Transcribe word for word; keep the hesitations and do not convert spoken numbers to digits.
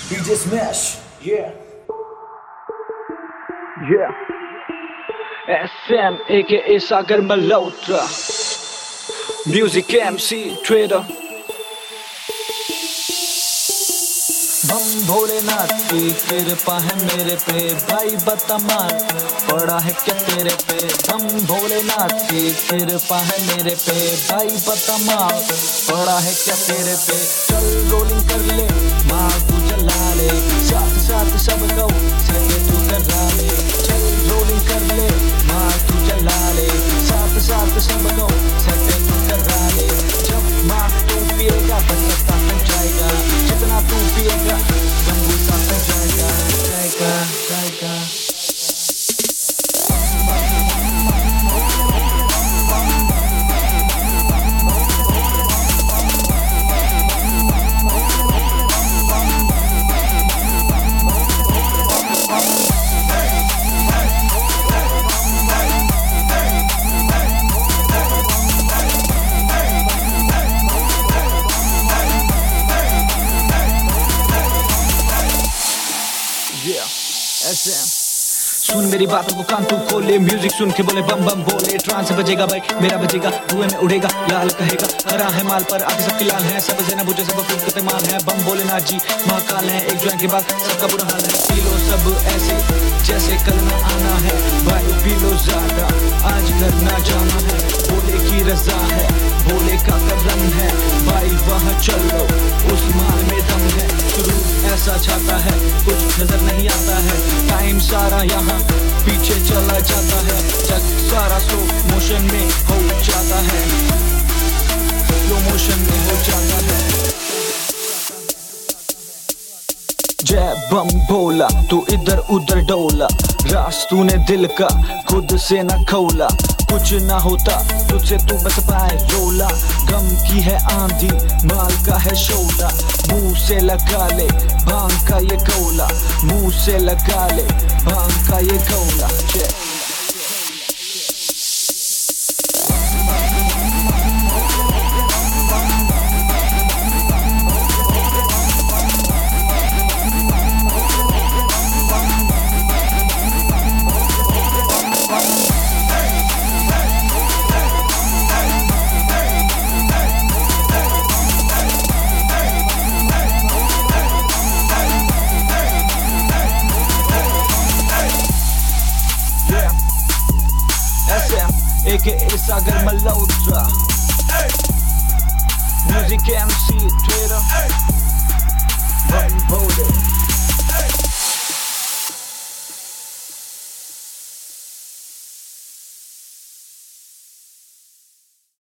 D J Smash, yeah. Yeah. S M aka Sagar Malhotra, Music M C Trader. बम भोलेनाथ की कृपा है मेरे पे, भाई बता मान पड़ा है क्या तेरे पे। बम भोलेनाथ की कृपा है मेरे पे, भाई बता मान पड़ा है क्या तेरे पे। चल रोलिंग कर ले, माँ तू चला ले, साथ साथ सब को सके तू करा ले। चल रोलिंग कर ले, माँ तू चला ले, साथ साथ सब को सके तू करा ले। जब माँ तू पिएगा बचता तू जाएगा, जितना तू पिएगा बंबूसा तक जाएगा, जाएगा, जाएगा। ऐसे सुन मेरी बातों को कान तू खोले, म्यूजिक सुन के बोले बम बम बोले। ट्रांस बजेगा भाई मेरा बजेगा, धुएं में उड़ेगा लाल कहेगा। हरा है माल पर आगे सबके लाल है, सब से न बुझे सब फूट करते माल है। बम बोलेनाथ जी महाकाल है, एक ज्वाइन के बाद सबका बुरा हाल है। पी लो सब ऐसे जैसे कल न आना है, भाई पी लो ज्यादा आज घर ना जाना है। बोले की रजा है, बोले का करम है, भाई वहाँ चलो उस माल में दम है। शुरू ऐसा छाता है कुछ नजर नहीं आता है, टाइम सारा यहाँ पीछे चला जाता है। जग सारा स्लो मोशन में हो जाता है, स्लो मोशन में हो जाता है। जय बम भोला तू इधर उधर डोला, रास तूने दिल का खुद से न खोला। कुछ ना होता तुझसे तू बच पाए रोला, गम की है आंधी माल का है शोला। मुंह से लगा ले भांग का ये कौला, मुंह से लगा ले भांग का ये कौला। aka Sagar Malhotra, Music M C Trader, Bum Bole.